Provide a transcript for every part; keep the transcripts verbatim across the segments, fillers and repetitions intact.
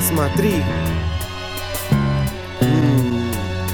смотри. М-м.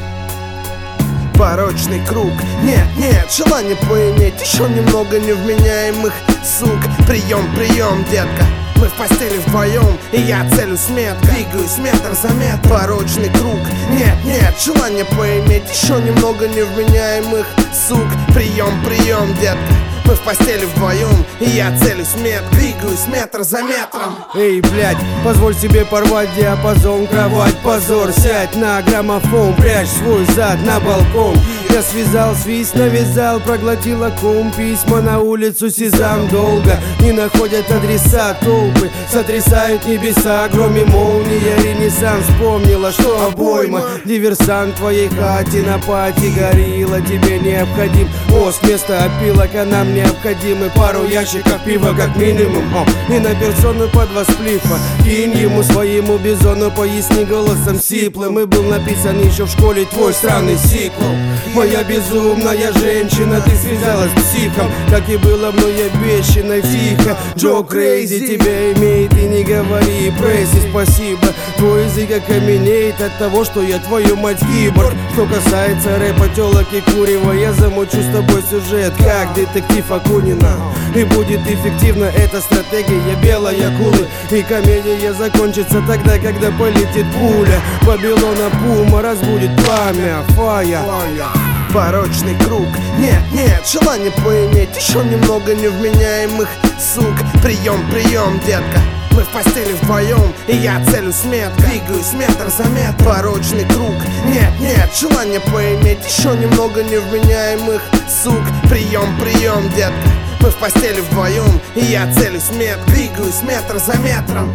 Порочный круг. Нет, нет, желание поиметь еще немного невменяемых сук. Прием, прием, детка. Мы в постели вдвоем, и я целюсь метко. Двигаюсь метр за метр. Порочный круг. Нет, нет, желание поиметь еще немного невменяемых сук. Прием, прием, детка. Мы в постели вдвоем, и я целюсь метр. Двигаюсь метр за метром. Эй, блядь, позволь себе порвать диапазон. Кровать, позор, сядь на граммофон. Прячь свой зад на балкон. Я связал, свист навязал, проглотила ком. Письма на улицу сезам долго не находят адреса. Толпы сотрясают небеса. Громе молния, ренессанс. Вспомнила, что обойма диверсант в твоей хате на пати горила. Тебе необходим мост, место опилок, а нам необходимы пару ящиков пива как минимум. О, и на персону по два сплифа. Кинь ему своему бизону, поясни голосом сиплым. И был написан еще в школе твой странный сиквел. Моя безумная женщина, ты связалась с психом, как и было мной обещано. Тихо, Джо Крейзи тебя имеет, и не говори прессе спасибо. Твой язык окаменеет от того, что я твою мать киборг. Что касается рэпа, телок и курева, я замучу с тобой сюжет, как детектив Акунина. И будет эффективна эта стратегия белой акулы. И комедия закончится тогда, когда полетит пуля. Вавилона Пума разбудит пламя, фая. Порочный круг. Нет, нет, желание поиметь еще немного невменяемых сук. Прием, прием, детка. Мы в постели вдвоем, и я целюсь метко. Двигаюсь метр за метр. Порочный круг. Нет, нет, желание поиметь еще немного невменяемых сук. Прием, прием, детка. Мы в постели вдвоем, и я целюсь метко. Двигаюсь метр за метром.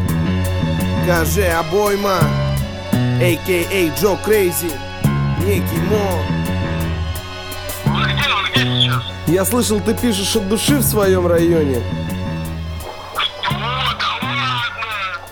Скажи обойма, а ка а. Джо Крейзи, Ники Мо. Вы где? Вы где сейчас? Я слышал, ты пишешь от души в своем районе.